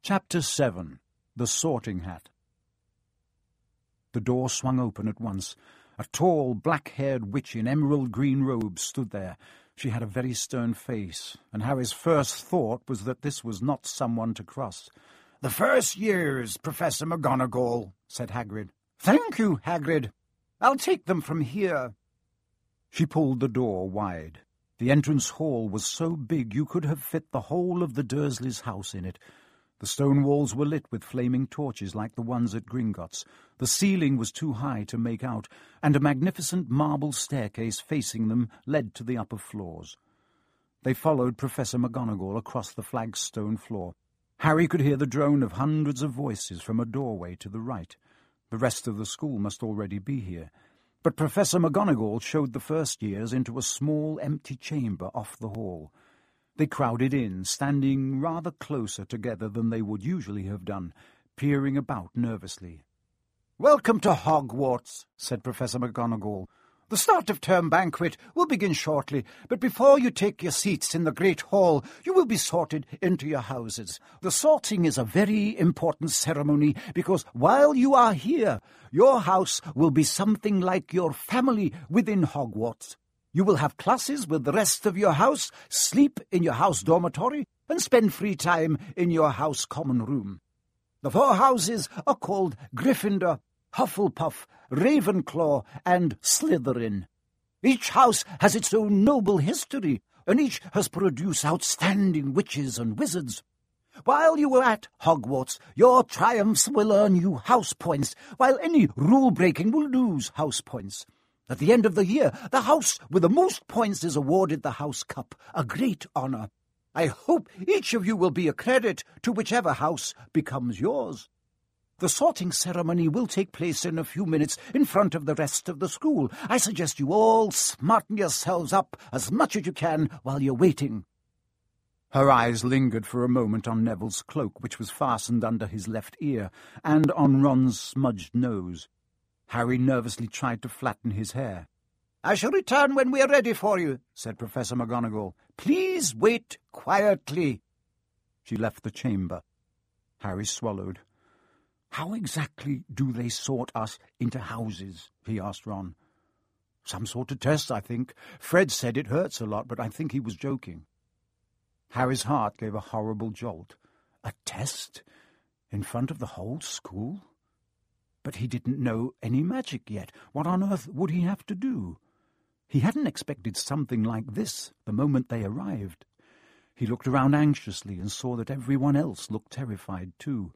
Chapter 7. The Sorting Hat. The door swung open at once. A tall, black-haired witch in emerald-green robes stood there. She had a very stern face, and Harry's first thought was that this was not someone to cross. "The first years, Professor McGonagall," said Hagrid. "Thank you, Hagrid. I'll take them from here." She pulled the door wide. The entrance hall was so big you could have fit the whole of the Dursleys' house in it. The stone walls were lit with flaming torches like the ones at Gringotts. The ceiling was too high to make out, and a magnificent marble staircase facing them led to the upper floors. They followed Professor McGonagall across the flagstone floor. Harry could hear the drone of hundreds of voices from a doorway to the right. The rest of the school must already be here. But Professor McGonagall showed the first years into a small, empty chamber off the hall. They crowded in, standing rather closer together than they would usually have done, peering about nervously. "Welcome to Hogwarts," said Professor McGonagall. "The start of term banquet will begin shortly, but before you take your seats in the Great Hall, you will be sorted into your houses. The sorting is a very important ceremony because while you are here, your house will be something like your family within Hogwarts. You will have classes with the rest of your house, sleep in your house dormitory, and spend free time in your house common room. The 4 houses are called Gryffindor, Hufflepuff, Ravenclaw, and Slytherin. Each house has its own noble history, and each has produced outstanding witches and wizards. While you are at Hogwarts, your triumphs will earn you house points, while any rule-breaking will lose house points. At the end of the year, the house with the most points is awarded the House Cup, a great honour. I hope each of you will be a credit to whichever house becomes yours. The sorting ceremony will take place in a few minutes in front of the rest of the school. I suggest you all smarten yourselves up as much as you can while you're waiting." Her eyes lingered for a moment on Neville's cloak, which was fastened under his left ear, and on Ron's smudged nose. Harry nervously tried to flatten his hair. "I shall return when we are ready for you," said Professor McGonagall. "Please wait quietly." She left the chamber. Harry swallowed. "How exactly do they sort us into houses?" he asked Ron. "Some sort of test, I think. Fred said it hurts a lot, but I think he was joking." Harry's heart gave a horrible jolt. A test? In front of the whole school? But he didn't know any magic yet. What on earth would he have to do? He hadn't expected something like this the moment they arrived. He looked around anxiously and saw that everyone else looked terrified too.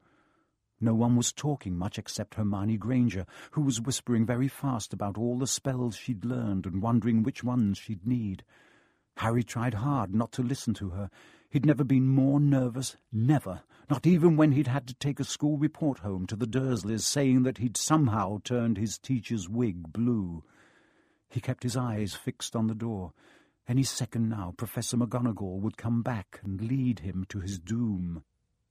No one was talking much except Hermione Granger, who was whispering very fast about all the spells she'd learned and wondering which ones she'd need. Harry tried hard not to listen to her. He'd never been more nervous, never, not even when he'd had to take a school report home to the Dursleys saying that he'd somehow turned his teacher's wig blue. He kept his eyes fixed on the door. Any second now, Professor McGonagall would come back and lead him to his doom.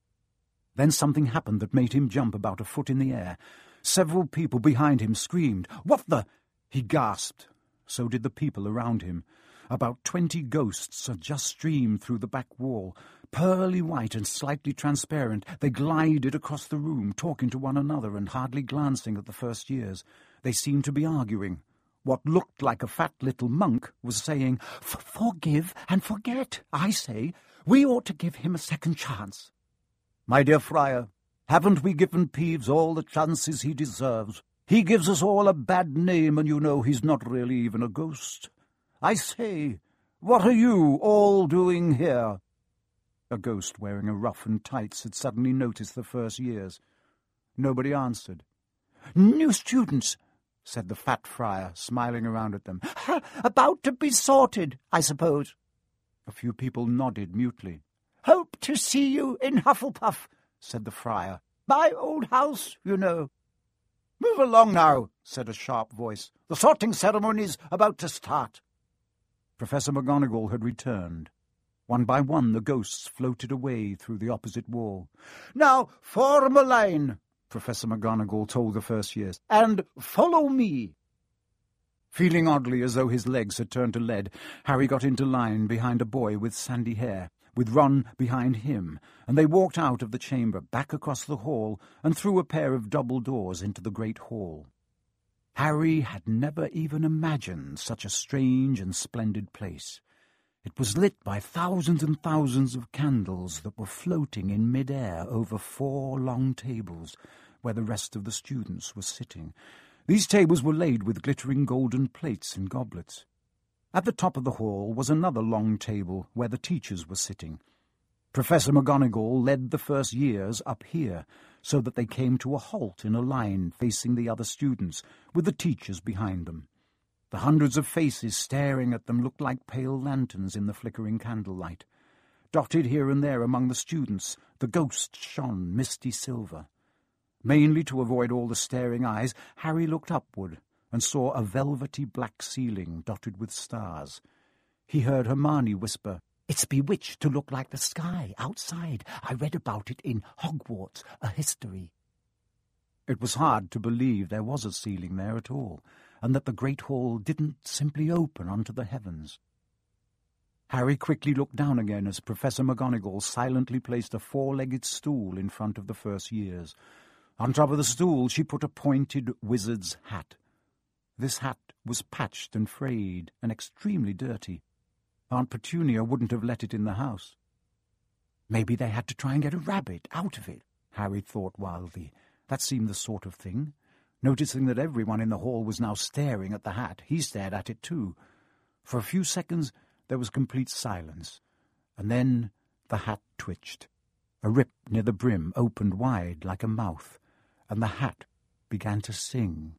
Then something happened that made him jump about a foot in the air. Several people behind him screamed. "What the—" He gasped. So did the people around him. About 20 ghosts had just streamed through the back wall. Pearly white and slightly transparent, they glided across the room, talking to one another and hardly glancing at the first years. They seemed to be arguing. What looked like a fat little monk was saying, "Forgive and forget, I say. We ought to give him a second chance." "My dear Friar, haven't we given Peeves all the chances he deserves? He gives us all a bad name, and you know he's not really even a ghost. I say, what are you all doing here?" A ghost wearing a ruff and tights had suddenly noticed the first years. Nobody answered. "New students," said the fat friar, smiling around at them. "About to be sorted, I suppose." A few people nodded mutely. "Hope to see you in Hufflepuff," said the friar. "My old house, you know." "Move along now," said a sharp voice. "The sorting ceremony's about to start." Professor McGonagall had returned. One by one the ghosts floated away through the opposite wall. "Now form a line," Professor McGonagall told the first years, "and follow me." Feeling oddly as though his legs had turned to lead, Harry got into line behind a boy with sandy hair. with Ron behind him, and they walked out of the chamber, back across the hall, and through a pair of double doors into the great hall. Harry had never even imagined such a strange and splendid place. It was lit by thousands and thousands of candles that were floating in mid-air over 4 long tables, where the rest of the students were sitting. These tables were laid with glittering golden plates and goblets. At the top of the hall was another long table where the teachers were sitting. Professor McGonagall led the first years up here, so that they came to a halt in a line facing the other students, with the teachers behind them. The hundreds of faces staring at them looked like pale lanterns in the flickering candlelight. Dotted here and there among the students, the ghosts shone misty silver. Mainly to avoid all the staring eyes, Harry looked upward and saw a velvety black ceiling dotted with stars. He heard Hermione whisper, "It's bewitched to look like the sky outside. I read about it in Hogwarts, a history." It was hard to believe there was a ceiling there at all, and that the great hall didn't simply open onto the heavens. Harry quickly looked down again as Professor McGonagall silently placed a 4-legged stool in front of the first years. On top of the stool she put a pointed wizard's hat. This hat was patched and frayed and extremely dirty. Aunt Petunia wouldn't have let it in the house. Maybe they had to try and get a rabbit out of it, Harry thought wildly. That seemed the sort of thing. Noticing that everyone in the hall was now staring at the hat, he stared at it too. For a few seconds there was complete silence, and then the hat twitched. A rip near the brim opened wide like a mouth, and the hat began to sing.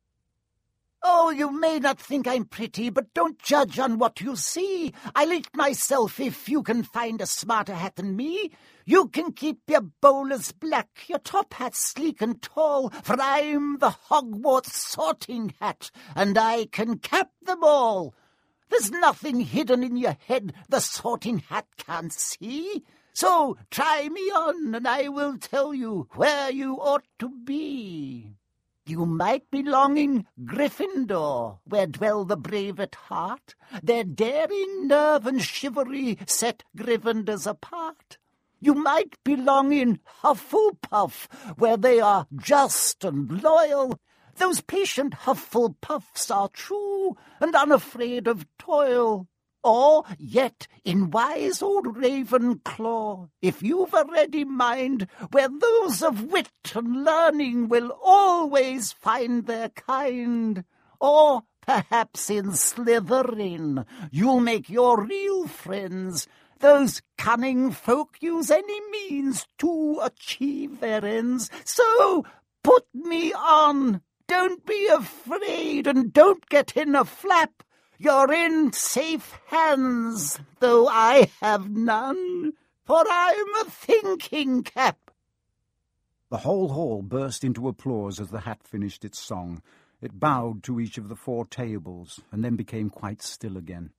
"Oh, you may not think I'm pretty, but don't judge on what you see. I'll eat myself if you can find a smarter hat than me. You can keep your bowlers black, your top hat sleek and tall, for I'm the Hogwarts sorting hat, and I can cap them all. There's nothing hidden in your head the sorting hat can't see. So try me on, and I will tell you where you ought to be. You might be longing Gryffindor, where dwell the brave at heart. Their daring nerve and chivalry set Gryffindors apart. You might be longing Hufflepuff, where they are just and loyal. Those patient Hufflepuffs are true and unafraid of toil. Or yet in wise old Ravenclaw, if you've a ready mind, where those of wit and learning will always find their kind. Or perhaps in Slytherin you'll make your real friends. Those cunning folk use any means to achieve their ends. So put me on. Don't be afraid, and don't get in a flap. You're in safe hands, though I have none, for I'm a thinking cap." The whole hall burst into applause as the hat finished its song. It bowed to each of the 4 tables, and then became quite still again.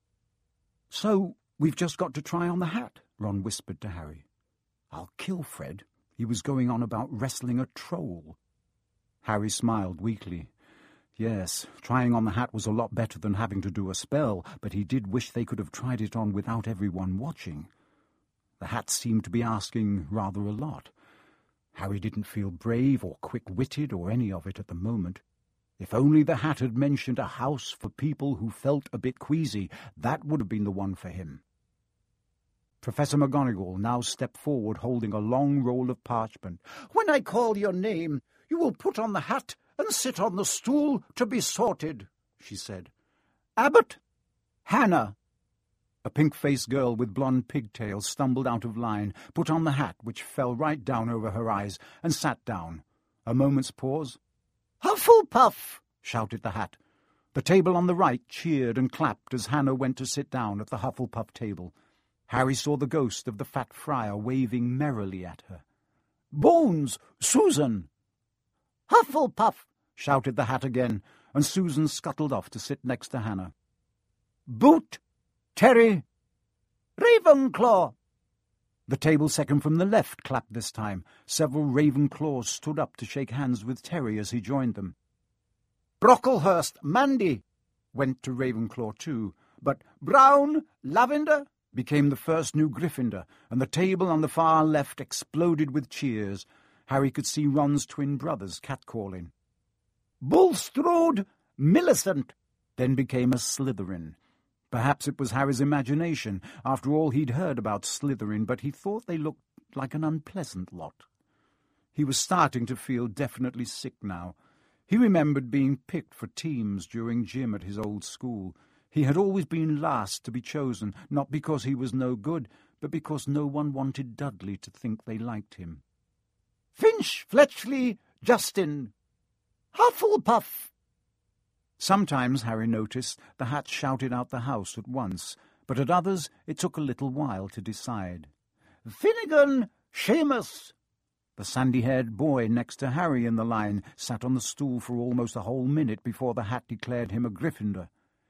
"So we've just got to try on the hat," Ron whispered to Harry. "I'll kill Fred. He was going on about wrestling a troll." Harry smiled weakly. Yes, trying on the hat was a lot better than having to do a spell, but he did wish they could have tried it on without everyone watching. The hat seemed to be asking rather a lot. Harry didn't feel brave or quick-witted or any of it at the moment. If only the hat had mentioned a house for people who felt a bit queasy, that would have been the one for him. Professor McGonagall now stepped forward holding a long roll of parchment. "When I call your name, you will put on the hat and sit on the stool to be sorted," she said. "Abbott, Hannah." A pink-faced girl with blonde pigtails stumbled out of line, put on the hat, which fell right down over her eyes, and sat down. A moment's pause. "Hufflepuff!" shouted the hat. The table on the right cheered and clapped as Hannah went to sit down at the Hufflepuff table. Harry saw the ghost of the fat friar waving merrily at her. "Bones, Susan!" "Hufflepuff!" shouted the hat again, and Susan scuttled off to sit next to Hannah. "Boot, Terry, Ravenclaw!" The table second from the left clapped this time. Several Ravenclaws stood up to shake hands with Terry as he joined them. "Brocklehurst, Mandy," went to Ravenclaw too, but Brown, Lavender, became the first new Gryffindor, and the table on the far left exploded with cheers. Harry could see Ron's twin brothers catcalling. Bulstrode Millicent then became a Slytherin. Perhaps it was Harry's imagination. After all, he'd heard about Slytherin, but he thought they looked like an unpleasant lot. He was starting to feel definitely sick now. He remembered being picked for teams during gym at his old school. He had always been last to be chosen, not because he was no good, but because no one wanted Dudley to think they liked him. Finch, Fletchley, Justin, Hufflepuff. Sometimes, Harry noticed, the Hat shouted out the house at once, but at others it took a little while to decide. Finnegan, Seamus. The sandy-haired boy next to Harry in the line sat on the stool for almost a whole minute before the Hat declared him a Gryffindor.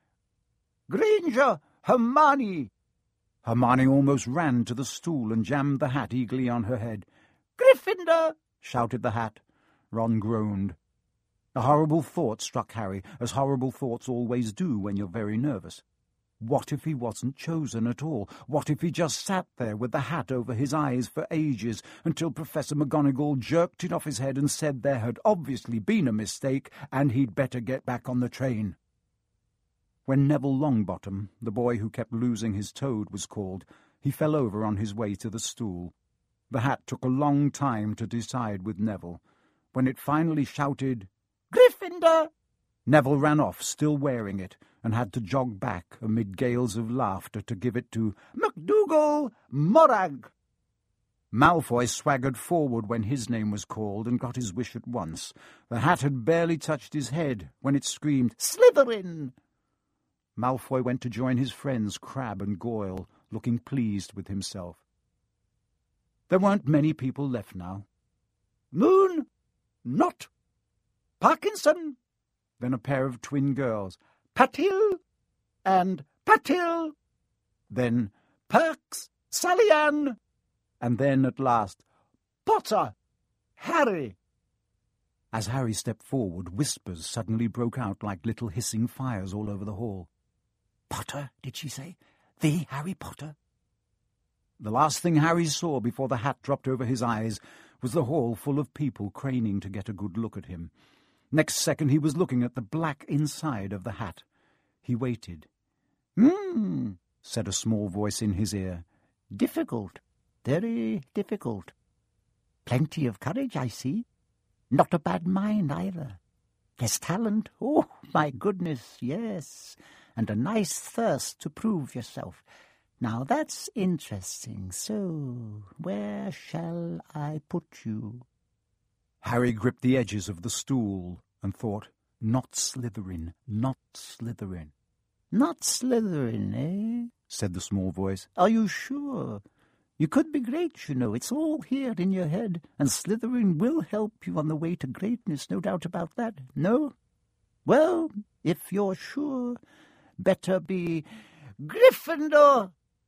Granger, Hermione. Hermione almost ran to the stool and jammed the hat eagerly on her head. Gryffindor, shouted the Hat. Ron groaned. A horrible thought struck Harry, as horrible thoughts always do when you're very nervous. What if he wasn't chosen at all? What if he just sat there with the hat over his eyes for ages, until Professor McGonagall jerked it off his head and said there had obviously been a mistake and he'd better get back on the train? When Neville Longbottom, the boy who kept losing his toad, was called, he fell over on his way to the stool. The Hat took a long time to decide with Neville. When it finally shouted, Gryffindor, Neville ran off, still wearing it, and had to jog back amid gales of laughter to give it to McDougal Morag. Malfoy swaggered forward when his name was called and got his wish at once. The Hat had barely touched his head when it screamed, Slytherin! Malfoy went to join his friends Crabbe and Goyle, looking pleased with himself. There weren't many people left now. Moon, Not, Parkinson, then a pair of twin girls, Patil and Patil, then Perks, Sally Ann, and then, at last, Potter, Harry. As Harry stepped forward, whispers suddenly broke out like little hissing fires all over the hall. Potter, did she say? The Harry Potter? The last thing Harry saw before the Hat dropped over his eyes was the hall full of people craning to get a good look at him. Next second he was looking at the black inside of the hat. He waited. Said a small voice in his ear. Difficult, very difficult. Plenty of courage, I see. Not a bad mind either. There's talent, oh, my goodness, yes, and a nice thirst to prove yourself. Now that's interesting. So, where shall I put you? Harry gripped the edges of the stool and thought, not Slytherin, not Slytherin. Not Slytherin, eh? Said the small voice. Are you sure? You could be great, you know. It's all here in your head, and Slytherin will help you on the way to greatness, no doubt about that. No? Well, if you're sure, better be Gryffindor.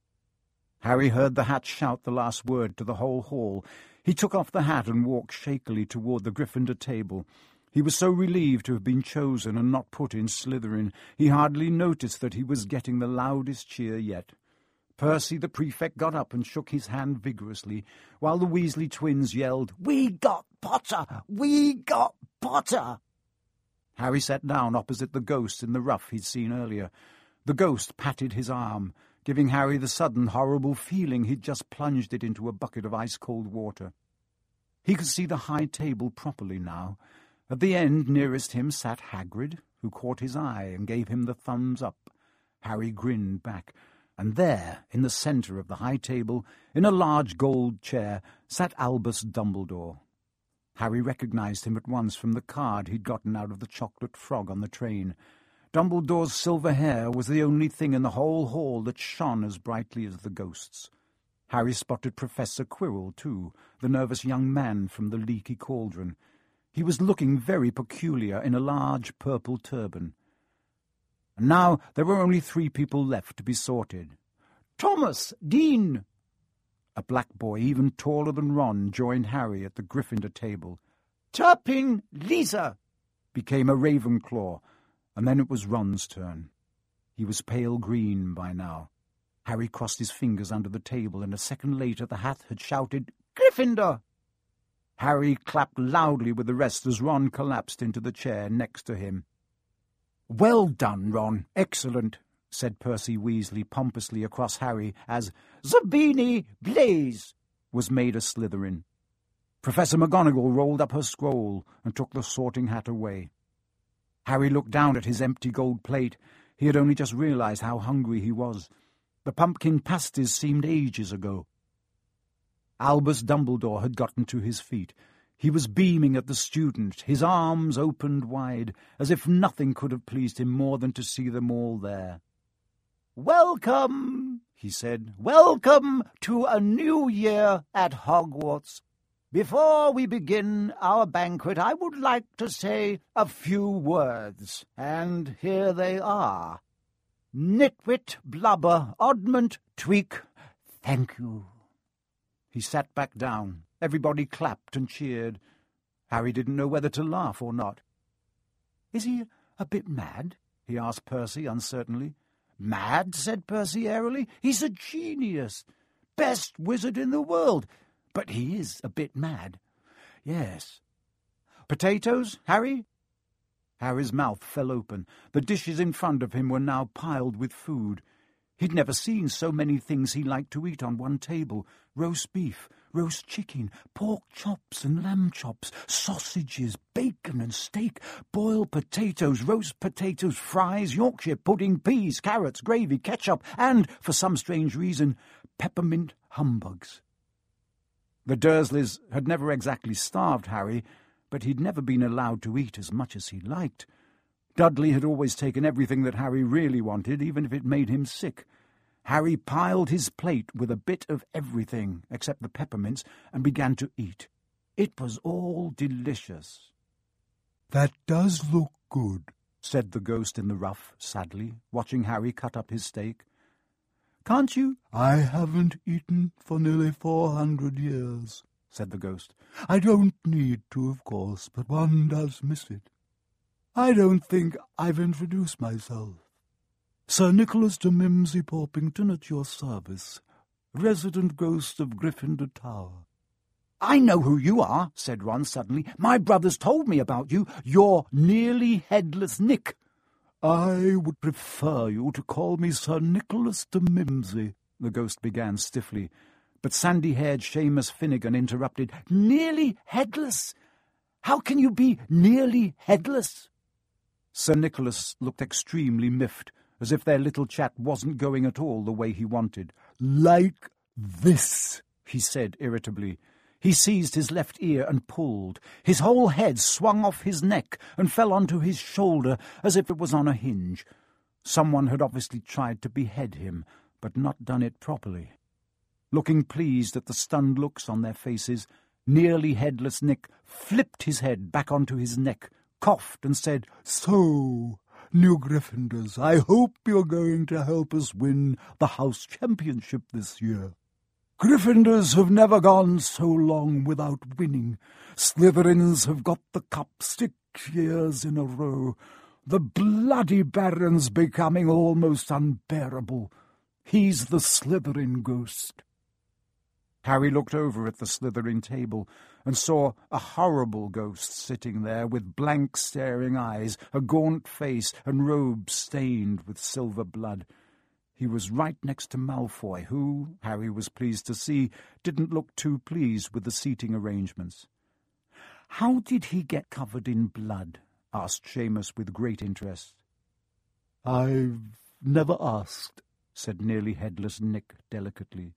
Harry heard the Hat shout the last word to the whole hall. He took off the hat and walked shakily toward the Gryffindor table. He was so relieved to have been chosen and not put in Slytherin, he hardly noticed that he was getting the loudest cheer yet. Percy the prefect got up and shook his hand vigorously, while the Weasley twins yelled, We got Potter! We got Potter! Harry sat down opposite the ghost in the ruff he'd seen earlier. The ghost patted his arm, giving Harry the sudden horrible feeling he'd just plunged it into a bucket of ice-cold water. He could see the high table properly now. At the end nearest him sat Hagrid, who caught his eye and gave him the thumbs up. Harry grinned back, and there, in the centre of the high table, in a large gold chair, sat Albus Dumbledore. Harry recognised him at once from the card he'd gotten out of the chocolate frog on the train. Dumbledore's silver hair was the only thing in the whole hall that shone as brightly as the ghost's. Harry spotted Professor Quirrell, too, the nervous young man from the Leaky Cauldron. He was looking very peculiar in a large purple turban. And now there were only 3 people left to be sorted. Thomas Dean! A black boy, even taller than Ron, joined Harry at the Gryffindor table. Turpin Lisa became a Ravenclaw, and then it was Ron's turn. He was pale green by now. Harry crossed his fingers under the table, and a second later the Hat had shouted, "Gryffindor!" Harry clapped loudly with the rest as Ron collapsed into the chair next to him. "Well done, Ron. Excellent," said Percy Weasley pompously across Harry as "Zabini Blaze!" was made a Slytherin. Professor McGonagall rolled up her scroll and took the Sorting Hat away. Harry looked down at his empty gold plate. He had only just realized how hungry he was. The pumpkin pasties seemed ages ago. Albus Dumbledore had gotten to his feet. He was beaming at the student, his arms opened wide, as if nothing could have pleased him more than to see them all there. "Welcome," he said. "Welcome to a new year at Hogwarts. Before we begin our banquet, I would like to say a few words, and here they are. Nitwit, Blubber, Oddment, Tweak, thank you." He sat back down. Everybody clapped and cheered. Harry didn't know whether to laugh or not. "Is he a bit mad?" he asked Percy uncertainly. "Mad?" said Percy airily. "He's a genius. Best wizard in the world. But he is a bit mad." "Yes." "Potatoes, Harry?" Harry's mouth fell open. The dishes in front of him were now piled with food. He'd never seen so many things he liked to eat on one table. Roast beef, roast chicken, pork chops and lamb chops, sausages, bacon and steak, boiled potatoes, roast potatoes, fries, Yorkshire pudding, peas, carrots, gravy, ketchup, and, for some strange reason, peppermint humbugs. The Dursleys had never exactly starved Harry, but he'd never been allowed to eat as much as he liked. Dudley had always taken everything that Harry really wanted, even if it made him sick. Harry piled his plate with a bit of everything, except the peppermints, and began to eat. It was all delicious. "That does look good," said the ghost in the ruff, sadly, watching Harry cut up his steak. "Can't you—" "I haven't eaten for nearly 400 years, said the ghost. "I don't need to, of course, but one does miss it. I don't think I've introduced myself. Sir Nicholas de Mimsy Porpington at your service, resident ghost of Gryffindor Tower." "I know who you are," said Ron suddenly. "My brothers told me about you. You're Nearly Headless Nick." "I would prefer you to call me Sir Nicholas de Mimsy," the ghost began stiffly, but sandy-haired Seamus Finnegan interrupted. "Nearly headless? How can you be nearly headless?" Sir Nicholas looked extremely miffed, as if their little chat wasn't going at all the way he wanted. "Like this," he said irritably. He seized his left ear and pulled. His whole head swung off his neck and fell onto his shoulder as if it was on a hinge. Someone had obviously tried to behead him, but not done it properly. Looking pleased at the stunned looks on their faces, Nearly Headless Nick flipped his head back onto his neck, coughed and said, "So, new Gryffindors, I hope you're going to help us win the House Championship this year. Gryffindors have never gone so long without winning. Slytherins have got the cup 6 years in a row. The bloody Baron's becoming almost unbearable. He's the Slytherin ghost." Harry looked over at the Slytherin table and saw a horrible ghost sitting there with blank staring eyes, a gaunt face, and robes stained with silver blood. He was right next to Malfoy, who, Harry was pleased to see, didn't look too pleased with the seating arrangements. "How did he get covered in blood?" asked Seamus with great interest. "I've never asked," said Nearly Headless Nick delicately.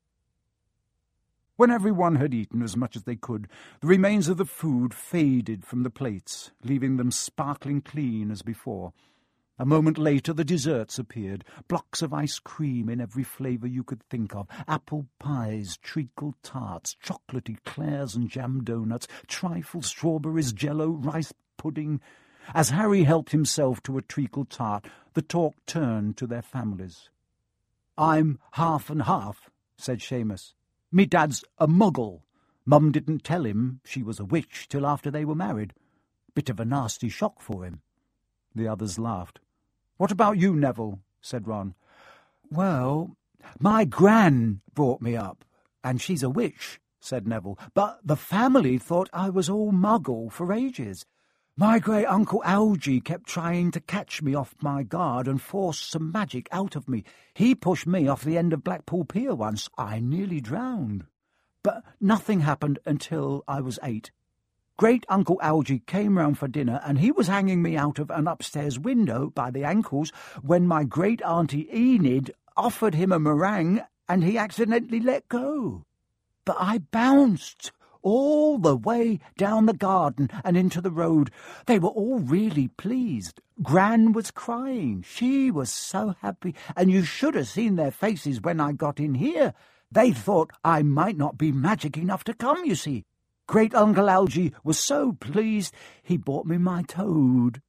When everyone had eaten as much as they could, the remains of the food faded from the plates, leaving them sparkling clean as before. A moment later the desserts appeared, blocks of ice cream in every flavour you could think of, apple pies, treacle tarts, chocolate eclairs and jam doughnuts, trifle, strawberries, jello, rice pudding. As Harry helped himself to a treacle tart, the talk turned to their families. "I'm half and half," said Seamus. "Me dad's a muggle. Mum didn't tell him she was a witch till after they were married. Bit of a nasty shock for him." The others laughed. "What about you, Neville?" said Ron. "Well, My gran brought me up, and she's a witch, said Neville, but the family thought I was all muggle for ages. My great-uncle Algy kept trying to catch me off my guard and force some magic out of me. He pushed me off the end of Blackpool Pier once. I nearly drowned. But nothing happened until I was 8. Great-uncle Algy came round for dinner, and he was hanging me out of an upstairs window by the ankles when my great-auntie Enid offered him a meringue, and he accidentally let go. But I bounced all the way down the garden and into the road. They were all really pleased. Gran was crying. She was so happy, and you should have seen their faces when I got in here. They thought I might not be magic enough to come, you see. Great-uncle Algy was so pleased he bought me my toad.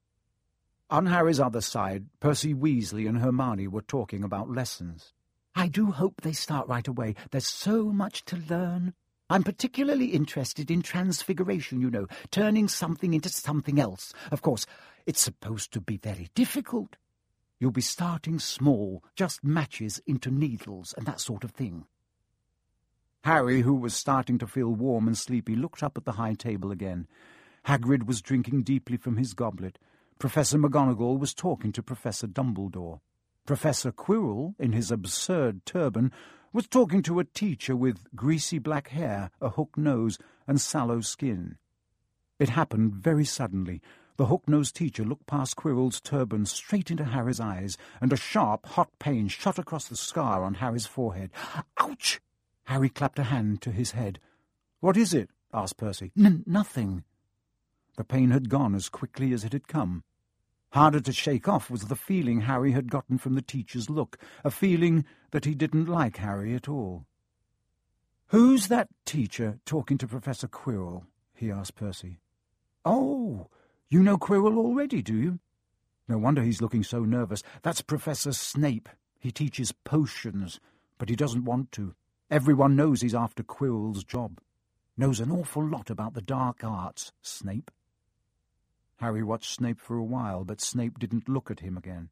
On Harry's other side, Percy Weasley and Hermione were talking about lessons. I do hope they start right away. There's so much to learn. I'm particularly interested in transfiguration, you know, turning something into something else. Of course, it's supposed to be very difficult. You'll be starting small, just matches into needles and that sort of thing. Harry, who was starting to feel warm and sleepy, looked up at the high table again. Hagrid was drinking deeply from his goblet. Professor McGonagall was talking to Professor Dumbledore. Professor Quirrell, in his absurd turban, was talking to a teacher with greasy black hair, a hook nose, and sallow skin. It happened very suddenly. The hook-nosed teacher looked past Quirrell's turban straight into Harry's eyes, and a sharp, hot pain shot across the scar on Harry's forehead. Ouch! Harry clapped a hand to his head. "What is it?" asked Percy. Nothing. The pain had gone as quickly as it had come. Harder to shake off was the feeling Harry had gotten from the teacher's look, a feeling that he didn't like Harry at all. "Who's that teacher talking to Professor Quirrell?" he asked Percy. "Oh, you know Quirrell already, do you? No wonder he's looking so nervous. That's Professor Snape. He teaches potions, but he doesn't want to. Everyone knows he's after Quirrell's job. Knows an awful lot about the dark arts, Snape." Harry watched Snape for a while, but Snape didn't look at him again.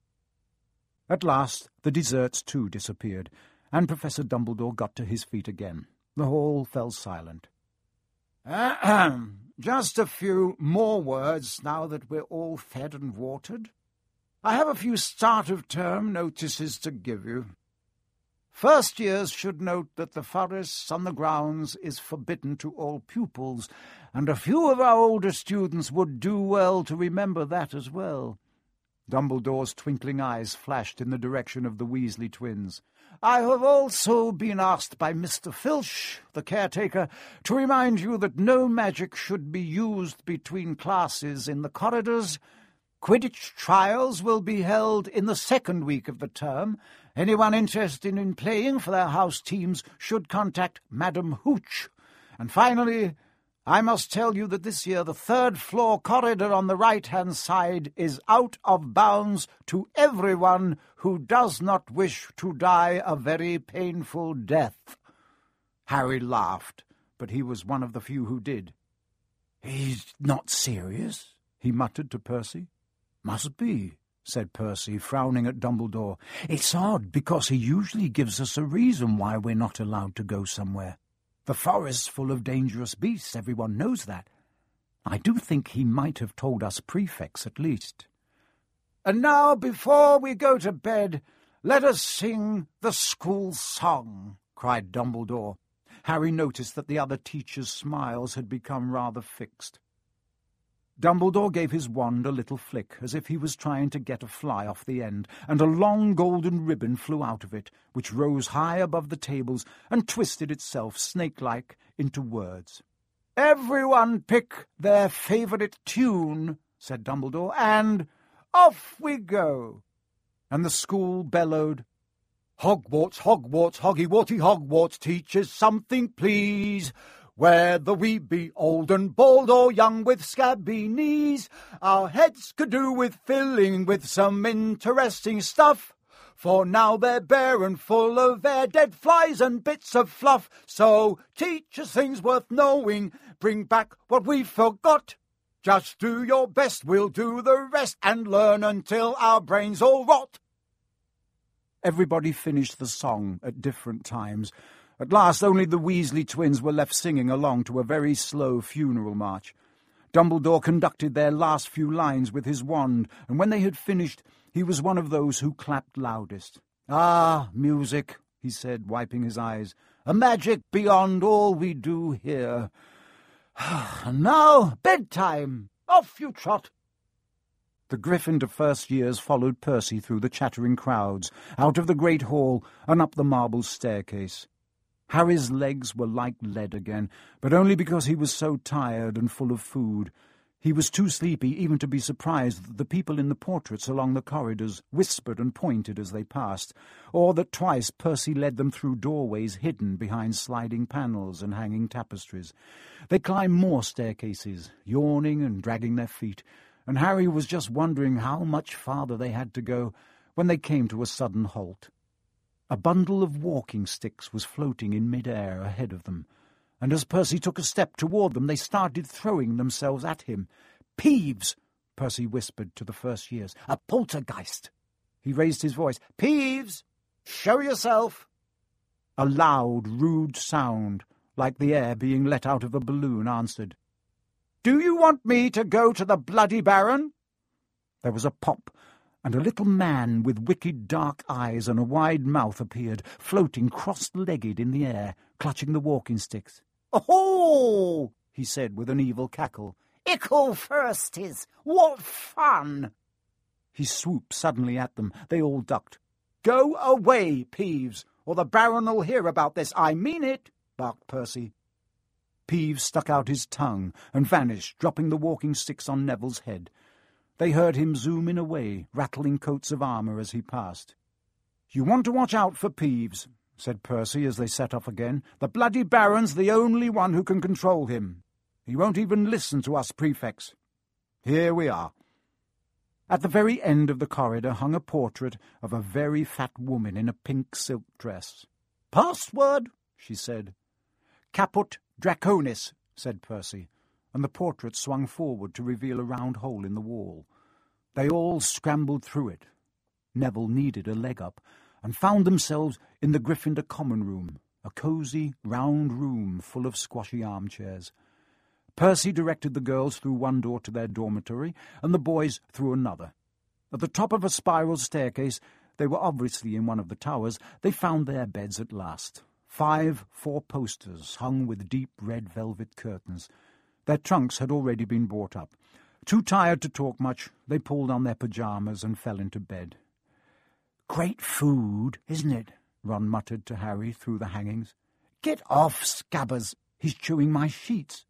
At last, the desserts too disappeared, and Professor Dumbledore got to his feet again. The hall fell silent. Just a few more words now that we're all fed and watered. I have a few start-of-term notices to give you. First years should note that the forests on the grounds is forbidden to all pupils, and a few of our older students would do well to remember that as well. Dumbledore's twinkling eyes flashed in the direction of the Weasley twins. I have also been asked by Mr. Filch, the caretaker, to remind you that no magic should be used between classes in the corridors. Quidditch trials will be held in the second week of the term. Anyone interested in playing for their house teams should contact Madam Hooch. And finally, I must tell you that this year the third-floor corridor on the right-hand side is out of bounds to everyone who does not wish to die a very painful death. Harry laughed, but he was one of the few who did. "He's not serious?" he muttered to Percy. "Must be," said Percy, frowning at Dumbledore. "It's odd, because he usually gives us a reason why we're not allowed to go somewhere. The forest's full of dangerous beasts, everyone knows that. I do think he might have told us prefects at least. And now, before we go to bed, let us sing the school song," cried Dumbledore. Harry noticed that the other teachers' smiles had become rather fixed. Dumbledore gave his wand a little flick, as if he was trying to get a fly off the end, and a long golden ribbon flew out of it, which rose high above the tables and twisted itself, snake-like, into words. "Everyone pick their favourite tune," said Dumbledore, "and off we go." And the school bellowed, "Hogwarts, Hogwarts, Hoggy-Warty Hogwarts, teachers something please. Whether we be old and bald or young with scabby knees, our heads could do with filling with some interesting stuff. For now they're bare and full of air, dead flies and bits of fluff. So teach us things worth knowing, bring back what we forgot. Just do your best, we'll do the rest, and learn until our brains all rot." Everybody finished the song at different times. At last only the Weasley twins were left singing along to a very slow funeral march. Dumbledore conducted their last few lines with his wand, and when they had finished, he was one of those who clapped loudest. "Ah, music," he said, wiping his eyes, "a magic beyond all we do here. And now, bedtime! Off you trot!" The Gryffindor first years followed Percy through the chattering crowds, out of the great hall and up the marble staircase. Harry's legs were like lead again, but only because he was so tired and full of food. He was too sleepy even to be surprised that the people in the portraits along the corridors whispered and pointed as they passed, or that twice Percy led them through doorways hidden behind sliding panels and hanging tapestries. They climbed more staircases, yawning and dragging their feet, and Harry was just wondering how much farther they had to go when they came to a sudden halt. A bundle of walking sticks was floating in mid-air ahead of them, and as Percy took a step toward them, they started throwing themselves at him. "Peeves!" Percy whispered to the first years. "A poltergeist!" He raised his voice. "Peeves! Show yourself!" A loud, rude sound, like the air being let out of a balloon, answered. "Do you want me to go to the Bloody Baron?" There was a pop, and a little man with wicked dark eyes and a wide mouth appeared, floating cross-legged in the air, clutching the walking sticks. "Oh!" he said with an evil cackle. "Ickle firsties! What fun!" He swooped suddenly at them. They all ducked. "Go away, Peeves, or the Baron'll hear about this. I mean it," barked Percy. Peeves stuck out his tongue and vanished, dropping the walking sticks on Neville's head. They heard him zoom in away, rattling coats of armour as he passed. "You want to watch out for Peeves," said Percy as they set off again. "The Bloody Baron's the only one who can control him. He won't even listen to us prefects. Here we are." At the very end of the corridor hung a portrait of a very fat woman in a pink silk dress. "Password," she said. "Caput Draconis," said Percy, and the portrait swung forward to reveal a round hole in the wall. They all scrambled through it. Neville needed a leg up, and found themselves in the Gryffindor common room, a cosy, round room full of squashy armchairs. Percy directed the girls through one door to their dormitory, and the boys through another. At the top of a spiral staircase, they were obviously in one of the towers, they found their beds at last. 5 four-posters hung with deep red velvet curtains. Their trunks had already been brought up. Too tired to talk much, they pulled on their pyjamas and fell into bed. "Great food, isn't it?" Ron muttered to Harry through the hangings. "Get off, Scabbers! He's chewing my sheets."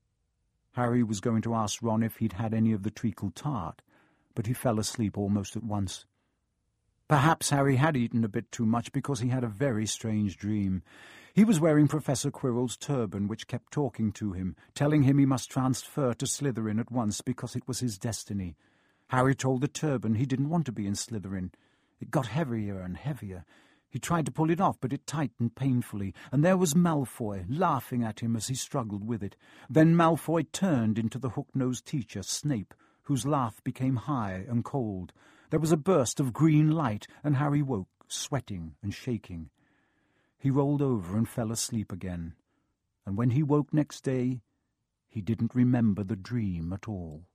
Harry was going to ask Ron if he'd had any of the treacle tart, but he fell asleep almost at once. Perhaps Harry had eaten a bit too much because he had a very strange dream. He was wearing Professor Quirrell's turban, which kept talking to him, telling him he must transfer to Slytherin at once because it was his destiny. Harry told the turban he didn't want to be in Slytherin. It got heavier and heavier. He tried to pull it off, but it tightened painfully, and there was Malfoy laughing at him as he struggled with it. Then Malfoy turned into the hook-nosed teacher, Snape, whose laugh became high and cold. There was a burst of green light, and Harry woke, sweating and shaking. He rolled over and fell asleep again, and when he woke next day, he didn't remember the dream at all.